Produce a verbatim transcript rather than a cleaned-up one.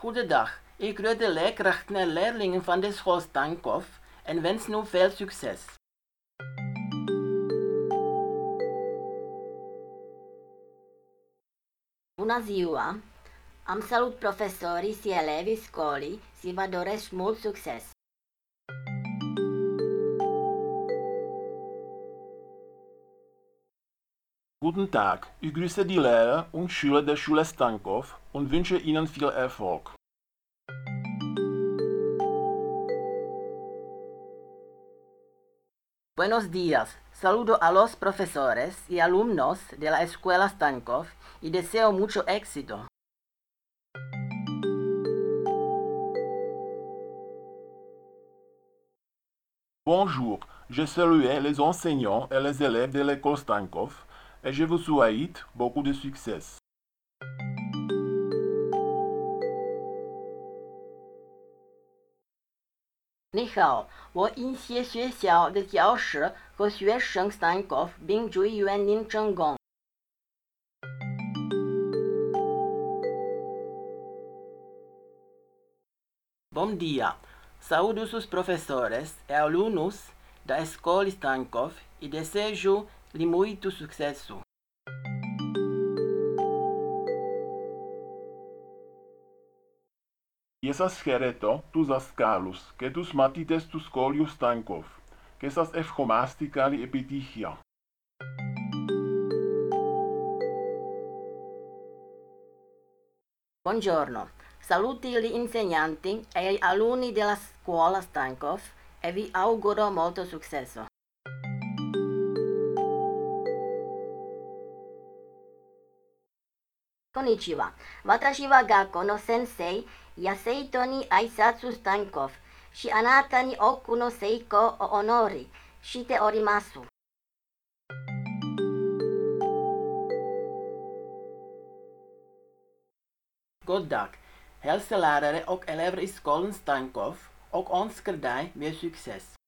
Goedendag, ik groet de leerkrachten en leerlingen van de school Stankov en wens nu veel succes. Bună ziua! Am salut profesorii și elevii școlii și vă doresc mult succes! Guten Tag, ich grüße die Lehrer und Schüler der Schule Stankov und wünsche Ihnen viel Erfolg. Buenos días, saludo a los profesores y alumnos de la escuela Stankov y deseo mucho éxito. Bonjour, je salue les enseignants et les élèves de l'école Stankov et je vous souhaite beaucoup de succès. 你好，我因谢学校的教师和学生 Stankov 并祝愿您成功。Bom dia, saúdo os professores e alunos da escola Stankov e desejo-lhe muito sucesso. Iesas Hereto, tu as Carlos, que tus matites tu scoliu Stankov, que sas efchomasticali epitichia. Buongiorno, saluti gli insegnanti e gli alunni della scuola Stankov e vi auguro molto successo. Konnichiwa. Watashi wa gakko no sensei Yaseito ni aisatsu Stankov shi anata ni oku no seiko o onori shite orimasu. God dag, helse lärare och elever i skolan Stankov och önskar dig med success.